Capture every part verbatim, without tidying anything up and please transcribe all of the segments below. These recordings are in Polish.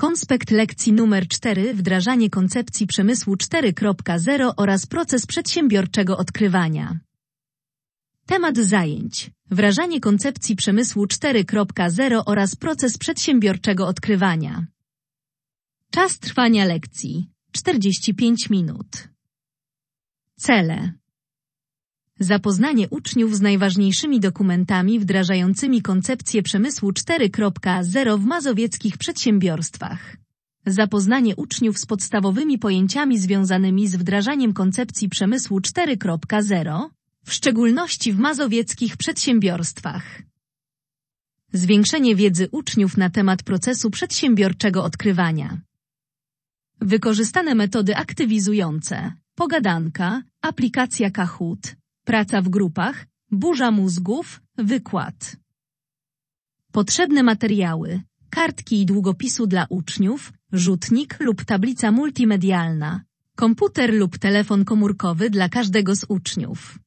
Konspekt lekcji numer cztery. Wdrażanie koncepcji przemysłu cztery kropka zero oraz proces przedsiębiorczego odkrywania. Temat zajęć. Wdrażanie koncepcji przemysłu cztery kropka zero oraz proces przedsiębiorczego odkrywania. Czas trwania lekcji. czterdzieści pięć minut. Cele. Zapoznanie uczniów z najważniejszymi dokumentami wdrażającymi koncepcję przemysłu cztery kropka zero w mazowieckich przedsiębiorstwach. Zapoznanie uczniów z podstawowymi pojęciami związanymi z wdrażaniem koncepcji przemysłu cztery kropka zero, w szczególności w mazowieckich przedsiębiorstwach. Zwiększenie wiedzy uczniów na temat procesu przedsiębiorczego odkrywania. Wykorzystane metody aktywizujące, pogadanka, aplikacja Kahoot, praca w grupach, burza mózgów, wykład. Potrzebne materiały, kartki i długopisu dla uczniów, rzutnik lub tablica multimedialna, komputer lub telefon komórkowy dla każdego z uczniów.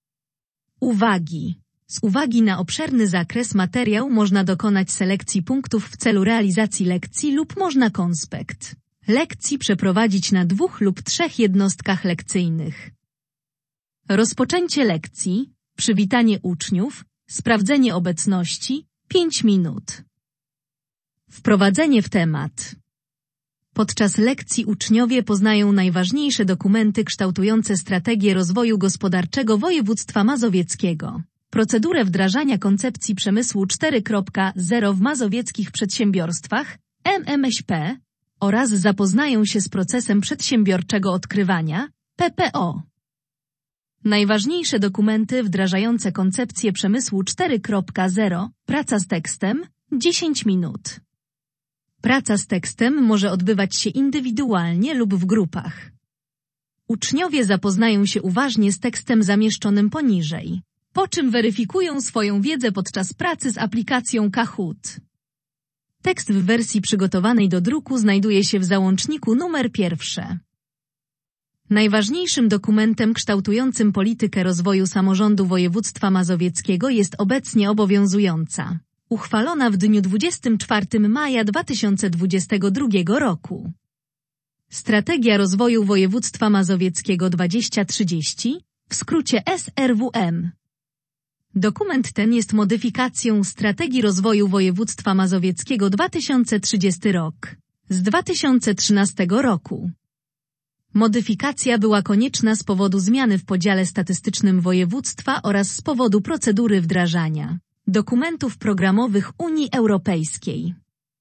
Uwagi. Z uwagi na obszerny zakres materiał można dokonać selekcji punktów w celu realizacji lekcji lub można konspekt lekcji przeprowadzić na dwóch lub trzech jednostkach lekcyjnych. Rozpoczęcie lekcji, przywitanie uczniów, sprawdzenie obecności, pięć minut. Wprowadzenie w temat. Podczas lekcji uczniowie poznają najważniejsze dokumenty kształtujące strategię rozwoju gospodarczego województwa mazowieckiego, procedurę wdrażania koncepcji przemysłu cztery kropka zero w mazowieckich przedsiębiorstwach, M M S P, oraz zapoznają się z procesem przedsiębiorczego odkrywania, P P O. Najważniejsze dokumenty wdrażające koncepcję przemysłu cztery kropka zero, praca z tekstem, dziesięć minut. Praca z tekstem może odbywać się indywidualnie lub w grupach. Uczniowie zapoznają się uważnie z tekstem zamieszczonym poniżej, po czym weryfikują swoją wiedzę podczas pracy z aplikacją Kahoot. Tekst w wersji przygotowanej do druku znajduje się w załączniku numer pierwsze. Najważniejszym dokumentem kształtującym politykę rozwoju samorządu województwa mazowieckiego jest obecnie obowiązująca, uchwalona w dniu dwudziestego czwartego maja dwa tysiące dwudziestego drugiego roku. Strategia rozwoju województwa mazowieckiego dwa tysiące trzydzieści, w skrócie S R W M. Dokument ten jest modyfikacją Strategii rozwoju województwa mazowieckiego dwa tysiące trzydziesty rok, z dwa tysiące trzynastego roku. Modyfikacja była konieczna z powodu zmiany w podziale statystycznym województwa oraz z powodu procedury wdrażania dokumentów programowych Unii Europejskiej.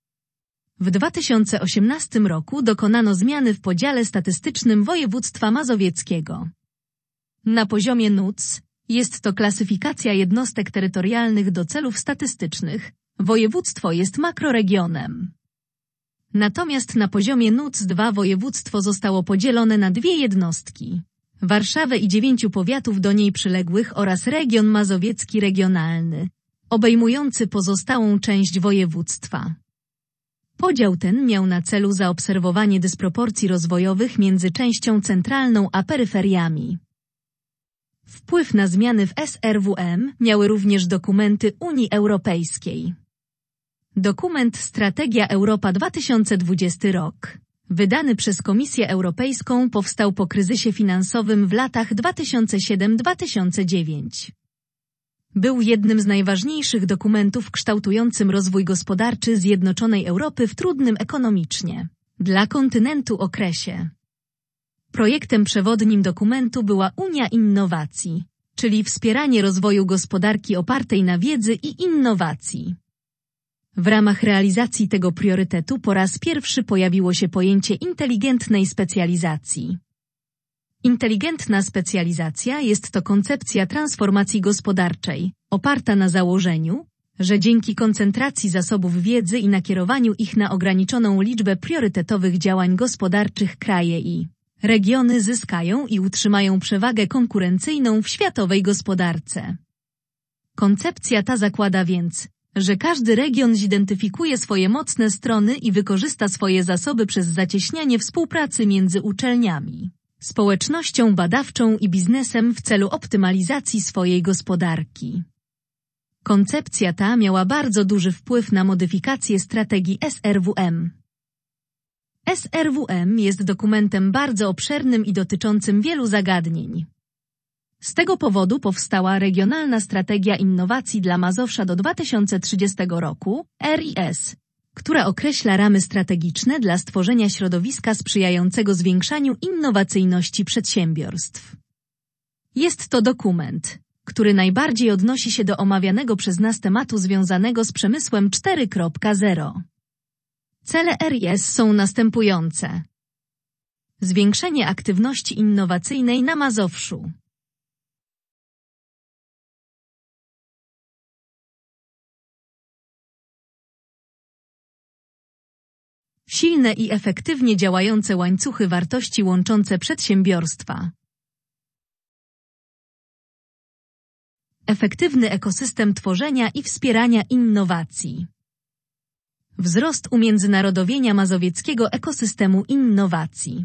W dwa tysiące osiemnastym roku dokonano zmiany w podziale statystycznym województwa mazowieckiego. Na poziomie N U C jest to klasyfikacja jednostek terytorialnych do celów statystycznych, województwo jest makroregionem. Natomiast na poziomie N U C dwa województwo zostało podzielone na dwie jednostki, Warszawę i dziewięciu powiatów do niej przyległych oraz region mazowiecki regionalny, obejmujący pozostałą część województwa. Podział ten miał na celu zaobserwowanie dysproporcji rozwojowych między częścią centralną a peryferiami. Wpływ na zmiany w S R W M miały również dokumenty Unii Europejskiej. Dokument Strategia Europa dwa tysiące dwudziesty rok, wydany przez Komisję Europejską, powstał po kryzysie finansowym w latach dwa tysiące siódmym do dwa tysiące dziewiątego. Był jednym z najważniejszych dokumentów kształtującym rozwój gospodarczy Zjednoczonej Europy w trudnym ekonomicznie dla kontynentu okresie. Projektem przewodnim dokumentu była Unia Innowacji, czyli wspieranie rozwoju gospodarki opartej na wiedzy i innowacji. W ramach realizacji tego priorytetu po raz pierwszy pojawiło się pojęcie inteligentnej specjalizacji. Inteligentna specjalizacja jest to koncepcja transformacji gospodarczej, oparta na założeniu, że dzięki koncentracji zasobów wiedzy i nakierowaniu ich na ograniczoną liczbę priorytetowych działań gospodarczych kraje i regiony zyskają i utrzymają przewagę konkurencyjną w światowej gospodarce. Koncepcja ta zakłada więc, że każdy region zidentyfikuje swoje mocne strony i wykorzysta swoje zasoby przez zacieśnianie współpracy między uczelniami, społecznością badawczą i biznesem w celu optymalizacji swojej gospodarki. Koncepcja ta miała bardzo duży wpływ na modyfikację strategii S R W M. S R W M jest dokumentem bardzo obszernym i dotyczącym wielu zagadnień. Z tego powodu powstała Regionalna Strategia Innowacji dla Mazowsza do dwa tysiące trzydziestego roku, R I S, która określa ramy strategiczne dla stworzenia środowiska sprzyjającego zwiększaniu innowacyjności przedsiębiorstw. Jest to dokument, który najbardziej odnosi się do omawianego przez nas tematu związanego z przemysłem cztery kropka zero. Cele R I S są następujące. Zwiększenie aktywności innowacyjnej na Mazowszu. Silne i efektywnie działające łańcuchy wartości łączące przedsiębiorstwa. Efektywny ekosystem tworzenia i wspierania innowacji. Wzrost umiędzynarodowienia mazowieckiego ekosystemu innowacji.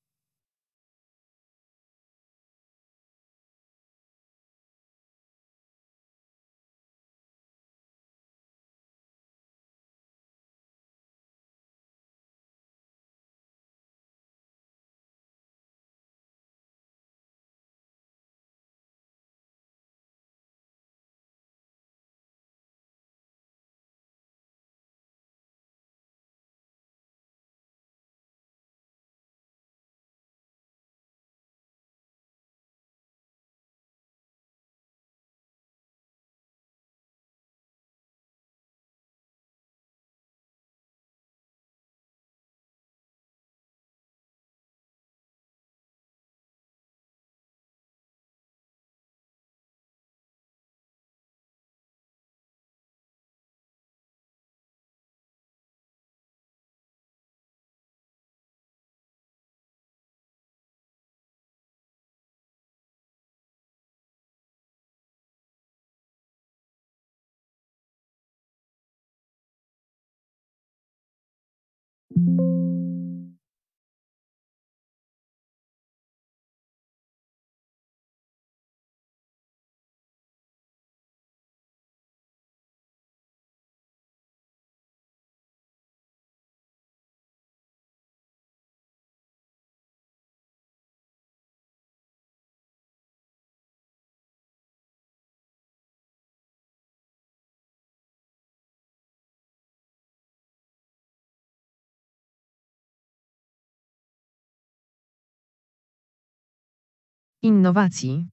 Innowacji.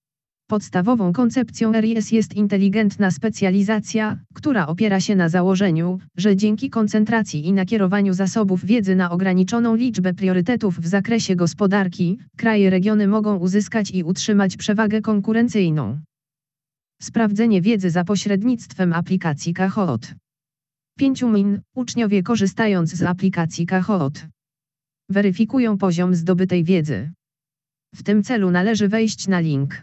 Podstawową koncepcją R I S jest inteligentna specjalizacja, która opiera się na założeniu, że dzięki koncentracji i nakierowaniu zasobów wiedzy na ograniczoną liczbę priorytetów w zakresie gospodarki, kraje regiony mogą uzyskać i utrzymać przewagę konkurencyjną. Sprawdzenie wiedzy za pośrednictwem aplikacji Kahoot. pięciu min. Uczniowie, korzystając z aplikacji Kahoot, weryfikują poziom zdobytej wiedzy. W tym celu należy wejść na link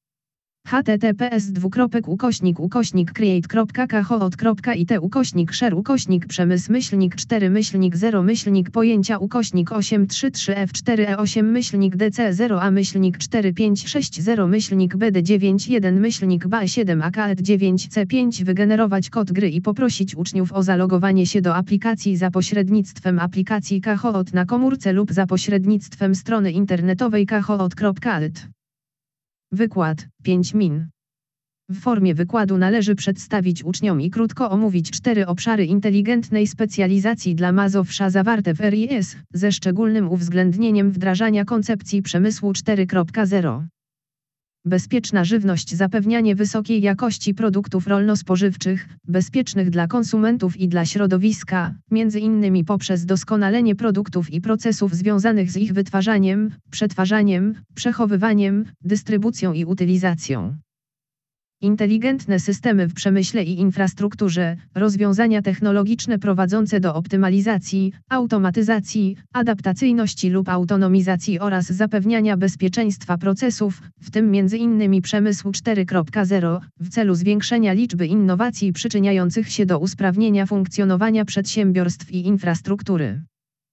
https dwukropek ukośnik ukośnik create.kahoot.it ukośnik share ukośnik przemysł myślnik cztery myślnik zero myślnik pojęcia ukośnik osiem trzy trzy f cztery e osiem myślnik dc zero a myślnik cztery pięć sześć zero myślnik bd dziewięć jeden myślnik ba siedem a k dziewięć c pięć wygenerować kod gry i poprosić uczniów o zalogowanie się do aplikacji za pośrednictwem aplikacji Kahoot na komórce lub za pośrednictwem strony internetowej kahoot kropka a t. Wykład, pięć min. W formie wykładu należy przedstawić uczniom i krótko omówić cztery obszary inteligentnej specjalizacji dla Mazowsza zawarte w R I S, ze szczególnym uwzględnieniem wdrażania koncepcji przemysłu cztery kropka zero. Bezpieczna żywność, zapewnianie wysokiej jakości produktów rolno-spożywczych, bezpiecznych dla konsumentów i dla środowiska, między innymi poprzez doskonalenie produktów i procesów związanych z ich wytwarzaniem, przetwarzaniem, przechowywaniem, dystrybucją i utylizacją. Inteligentne systemy w przemyśle i infrastrukturze, rozwiązania technologiczne prowadzące do optymalizacji, automatyzacji, adaptacyjności lub autonomizacji oraz zapewniania bezpieczeństwa procesów, w tym między innymi przemysłu cztery kropka zero, w celu zwiększenia liczby innowacji przyczyniających się do usprawnienia funkcjonowania przedsiębiorstw i infrastruktury.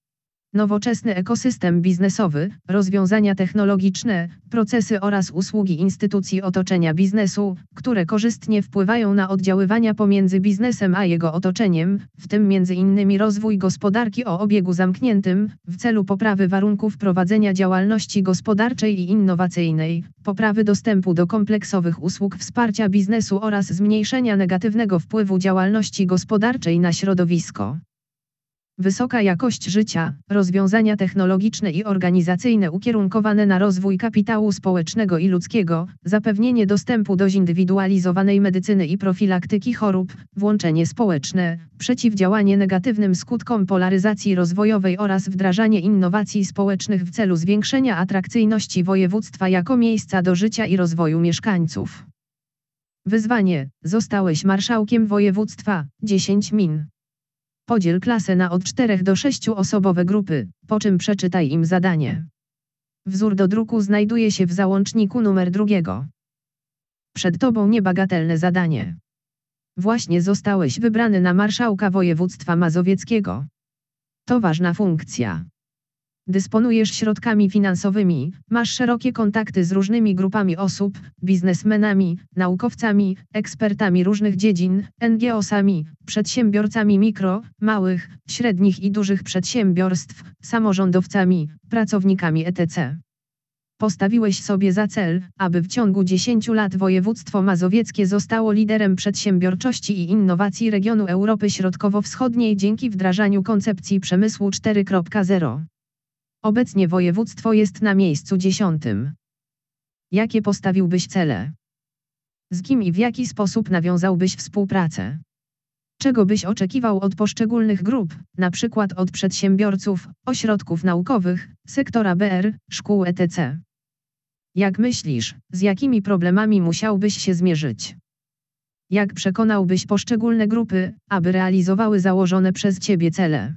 Nowoczesny ekosystem biznesowy, rozwiązania technologiczne, procesy oraz usługi instytucji otoczenia biznesu, które korzystnie wpływają na oddziaływania pomiędzy biznesem a jego otoczeniem, w tym między innymi rozwój gospodarki o obiegu zamkniętym, w celu poprawy warunków prowadzenia działalności gospodarczej i innowacyjnej, poprawy dostępu do kompleksowych usług wsparcia biznesu oraz zmniejszenia negatywnego wpływu działalności gospodarczej na środowisko. Wysoka jakość życia, rozwiązania technologiczne i organizacyjne ukierunkowane na rozwój kapitału społecznego i ludzkiego, zapewnienie dostępu do zindywidualizowanej medycyny i profilaktyki chorób, włączenie społeczne, przeciwdziałanie negatywnym skutkom polaryzacji rozwojowej oraz wdrażanie innowacji społecznych w celu zwiększenia atrakcyjności województwa jako miejsca do życia i rozwoju mieszkańców. Wyzwanie: zostałeś marszałkiem województwa, dziesięć min. Podziel klasę na od czterech do sześciu osobowe grupy, po czym przeczytaj im zadanie. Wzór do druku znajduje się w załączniku numer drugiego. Przed tobą niebagatelne zadanie. Właśnie zostałeś wybrany na marszałka województwa mazowieckiego. To ważna funkcja. Dysponujesz środkami finansowymi, masz szerokie kontakty z różnymi grupami osób, biznesmenami, naukowcami, ekspertami różnych dziedzin, en gie osami, przedsiębiorcami mikro, małych, średnich i dużych przedsiębiorstw, samorządowcami, pracownikami et cetera. Postawiłeś sobie za cel, aby w ciągu dziesięciu lat województwo mazowieckie zostało liderem przedsiębiorczości i innowacji regionu Europy Środkowo-Wschodniej dzięki wdrażaniu koncepcji przemysłu cztery kropka zero. Obecnie województwo jest na miejscu dziesiątym. Jakie postawiłbyś cele? Z kim i w jaki sposób nawiązałbyś współpracę? Czego byś oczekiwał od poszczególnych grup, na przykład od przedsiębiorców, ośrodków naukowych, sektora B R, szkół et cetera? Jak myślisz, z jakimi problemami musiałbyś się zmierzyć? Jak przekonałbyś poszczególne grupy, aby realizowały założone przez ciebie cele?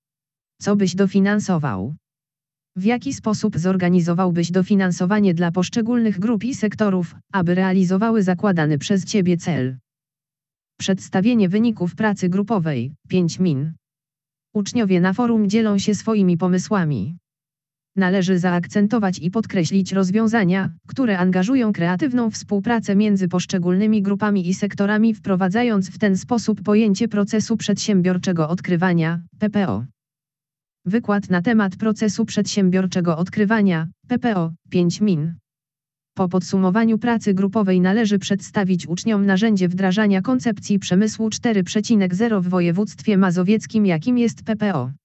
Co byś dofinansował? W jaki sposób zorganizowałbyś dofinansowanie dla poszczególnych grup i sektorów, aby realizowały zakładany przez ciebie cel? Przedstawienie wyników pracy grupowej, pięć min. Uczniowie na forum dzielą się swoimi pomysłami. Należy zaakcentować i podkreślić rozwiązania, które angażują kreatywną współpracę między poszczególnymi grupami i sektorami, wprowadzając w ten sposób pojęcie procesu przedsiębiorczego odkrywania, P P O. Wykład na temat procesu przedsiębiorczego odkrywania, P P O, pięć min. Po podsumowaniu pracy grupowej należy przedstawić uczniom narzędzie wdrażania koncepcji przemysłu cztery kropka zero w województwie mazowieckim, jakim jest P P O.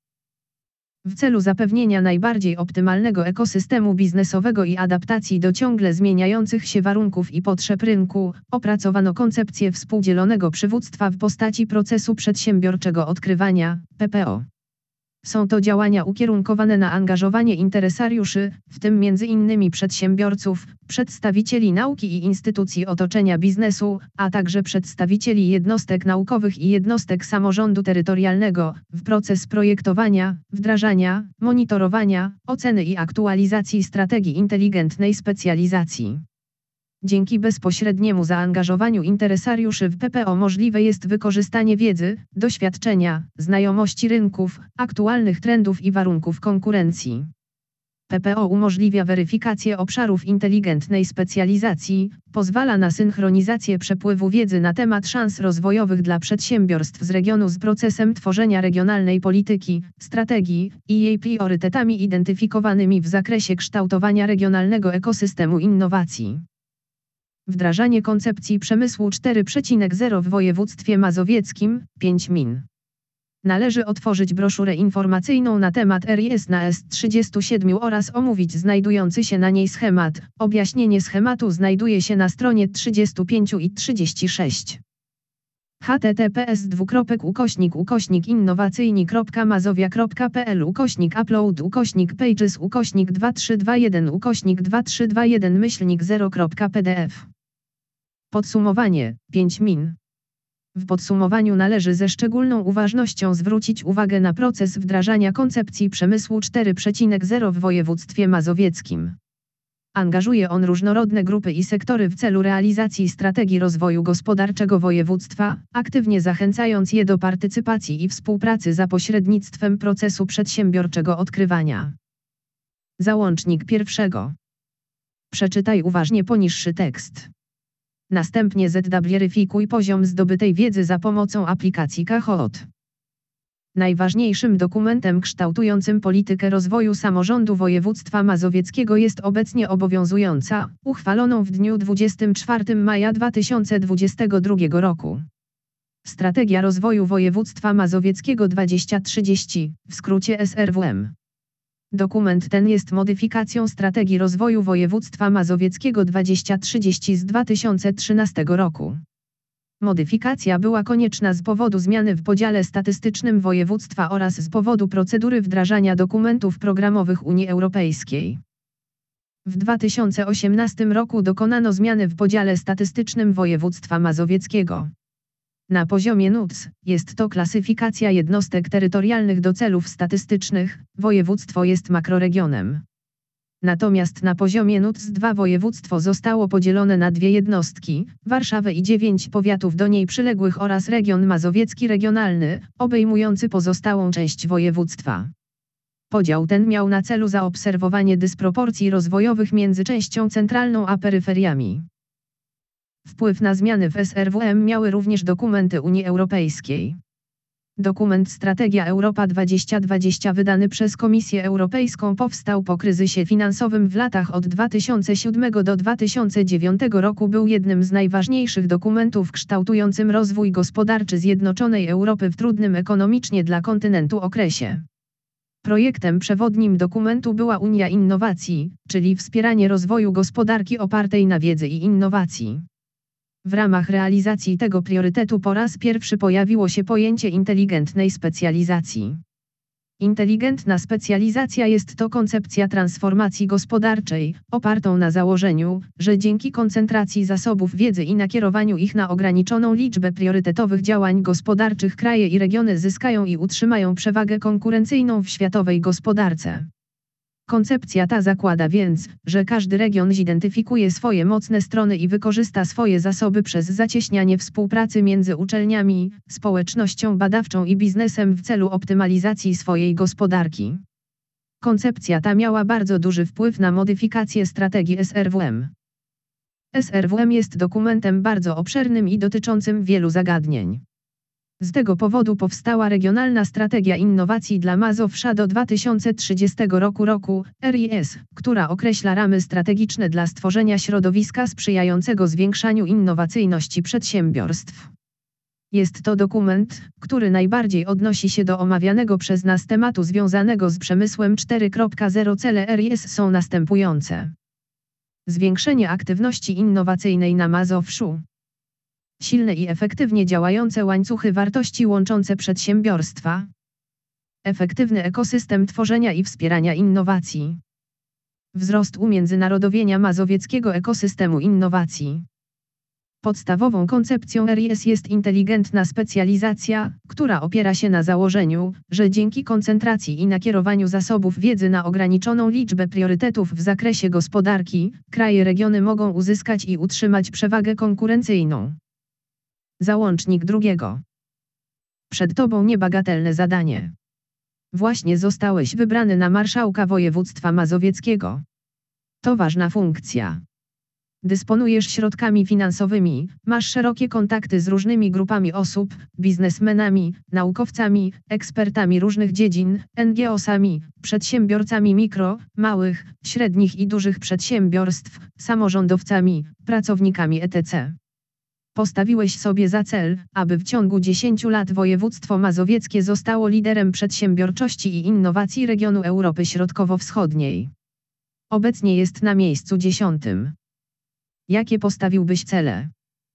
W celu zapewnienia najbardziej optymalnego ekosystemu biznesowego i adaptacji do ciągle zmieniających się warunków i potrzeb rynku, opracowano koncepcję współdzielonego przywództwa w postaci procesu przedsiębiorczego odkrywania, P P O. Są to działania ukierunkowane na angażowanie interesariuszy, w tym między innymi przedsiębiorców, przedstawicieli nauki i instytucji otoczenia biznesu, a także przedstawicieli jednostek naukowych i jednostek samorządu terytorialnego, w proces projektowania, wdrażania, monitorowania, oceny i aktualizacji strategii inteligentnej specjalizacji. Dzięki bezpośredniemu zaangażowaniu interesariuszy w P P O możliwe jest wykorzystanie wiedzy, doświadczenia, znajomości rynków, aktualnych trendów i warunków konkurencji. P P O umożliwia weryfikację obszarów inteligentnej specjalizacji, pozwala na synchronizację przepływu wiedzy na temat szans rozwojowych dla przedsiębiorstw z regionu z procesem tworzenia regionalnej polityki, strategii i jej priorytetami identyfikowanymi w zakresie kształtowania regionalnego ekosystemu innowacji. Wdrażanie koncepcji przemysłu cztery kropka zero w województwie mazowieckim, pięć min. Należy otworzyć broszurę informacyjną na temat R I S na S trzydzieści siedem oraz omówić znajdujący się na niej schemat. Objaśnienie schematu znajduje się na stronie trzydzieści pięć i trzydzieści sześć. https dwukropek ukośnik ukośnik innowacyjni kropka mazowia kropka pl ukośnik upload ukośnik pages ukośnik dwa trzy dwa jeden ukośnik dwa trzy dwa jeden myślnik zero kropka p d f. Podsumowanie, pięć min. W podsumowaniu należy ze szczególną uważnością zwrócić uwagę na proces wdrażania koncepcji przemysłu cztery kropka zero w województwie mazowieckim. Angażuje on różnorodne grupy i sektory w celu realizacji strategii rozwoju gospodarczego województwa, aktywnie zachęcając je do partycypacji i współpracy za pośrednictwem procesu przedsiębiorczego odkrywania. Załącznik pierwszego. Przeczytaj uważnie poniższy tekst. Następnie zweryfikuj poziom zdobytej wiedzy za pomocą aplikacji Kahoot. Najważniejszym dokumentem kształtującym politykę rozwoju samorządu województwa mazowieckiego jest obecnie obowiązująca, uchwaloną w dniu dwudziestego czwartego maja dwa tysiące dwudziestego drugiego roku. Strategia rozwoju województwa mazowieckiego dwadzieścia trzydzieści, w skrócie S R W M. Dokument ten jest modyfikacją strategii rozwoju województwa mazowieckiego dwadzieścia trzydzieści z dwa tysiące trzynastego roku. Modyfikacja była konieczna z powodu zmiany w podziale statystycznym województwa oraz z powodu procedury wdrażania dokumentów programowych Unii Europejskiej. W dwa tysiące osiemnastym roku dokonano zmiany w podziale statystycznym województwa mazowieckiego. Na poziomie N U T S jest to klasyfikacja jednostek terytorialnych do celów statystycznych, województwo jest makroregionem. Natomiast na poziomie N U T S dwa województwo zostało podzielone na dwie jednostki, Warszawę i dziewięć powiatów do niej przyległych oraz region mazowiecki regionalny, obejmujący pozostałą część województwa. Podział ten miał na celu zaobserwowanie dysproporcji rozwojowych między częścią centralną a peryferiami. Wpływ na zmiany w S R W M miały również dokumenty Unii Europejskiej. Dokument Strategia Europa dwadzieścia dwadzieścia wydany przez Komisję Europejską powstał po kryzysie finansowym w latach od dwa tysiące siódmego do dwa tysiące dziewiątego roku był jednym z najważniejszych dokumentów kształtującym rozwój gospodarczy Zjednoczonej Europy w trudnym ekonomicznie dla kontynentu okresie. Projektem przewodnim dokumentu była Unia Innowacji, czyli wspieranie rozwoju gospodarki opartej na wiedzy i innowacji. W ramach realizacji tego priorytetu po raz pierwszy pojawiło się pojęcie inteligentnej specjalizacji. Inteligentna specjalizacja jest to koncepcja transformacji gospodarczej, opartą na założeniu, że dzięki koncentracji zasobów wiedzy i nakierowaniu ich na ograniczoną liczbę priorytetowych działań gospodarczych kraje i regiony zyskają i utrzymają przewagę konkurencyjną w światowej gospodarce. Koncepcja ta zakłada więc, że każdy region zidentyfikuje swoje mocne strony i wykorzysta swoje zasoby przez zacieśnianie współpracy między uczelniami, społecznością badawczą i biznesem w celu optymalizacji swojej gospodarki. Koncepcja ta miała bardzo duży wpływ na modyfikację strategii S R W M. S R W M jest dokumentem bardzo obszernym i dotyczącym wielu zagadnień. Z tego powodu powstała Regionalna Strategia Innowacji dla Mazowsza do dwa tysiące trzydziestego roku roku, R I S, która określa ramy strategiczne dla stworzenia środowiska sprzyjającego zwiększaniu innowacyjności przedsiębiorstw. Jest to dokument, który najbardziej odnosi się do omawianego przez nas tematu związanego z przemysłem cztery kropka zero. Cele R I S są następujące. Zwiększenie aktywności innowacyjnej na Mazowszu. Silne i efektywnie działające łańcuchy wartości łączące przedsiębiorstwa. Efektywny ekosystem tworzenia i wspierania innowacji. Wzrost umiędzynarodowienia mazowieckiego ekosystemu innowacji. Podstawową koncepcją R I S jest inteligentna specjalizacja, która opiera się na założeniu, że dzięki koncentracji i nakierowaniu zasobów wiedzy na ograniczoną liczbę priorytetów w zakresie gospodarki, kraje regiony mogą uzyskać i utrzymać przewagę konkurencyjną. Załącznik drugiego. Przed tobą niebagatelne zadanie. Właśnie zostałeś wybrany na marszałka województwa mazowieckiego. To ważna funkcja. Dysponujesz środkami finansowymi, masz szerokie kontakty z różnymi grupami osób, biznesmenami, naukowcami, ekspertami różnych dziedzin, N G O sami, przedsiębiorcami mikro, małych, średnich i dużych przedsiębiorstw, samorządowcami, pracownikami et cetera. Postawiłeś sobie za cel, aby w ciągu dziesięciu lat województwo mazowieckie zostało liderem przedsiębiorczości i innowacji regionu Europy Środkowo-Wschodniej. Obecnie jest na miejscu dziesiątym. Jakie postawiłbyś cele?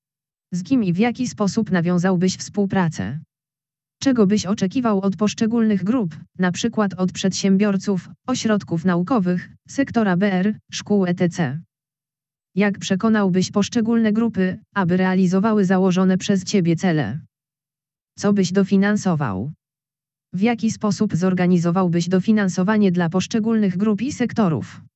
Z kim i w jaki sposób nawiązałbyś współpracę? Czego byś oczekiwał od poszczególnych grup, na przykład od przedsiębiorców, ośrodków naukowych, sektora B R, szkół et cetera? Jak przekonałbyś poszczególne grupy, aby realizowały założone przez ciebie cele? Co byś dofinansował? W jaki sposób zorganizowałbyś dofinansowanie dla poszczególnych grup i sektorów?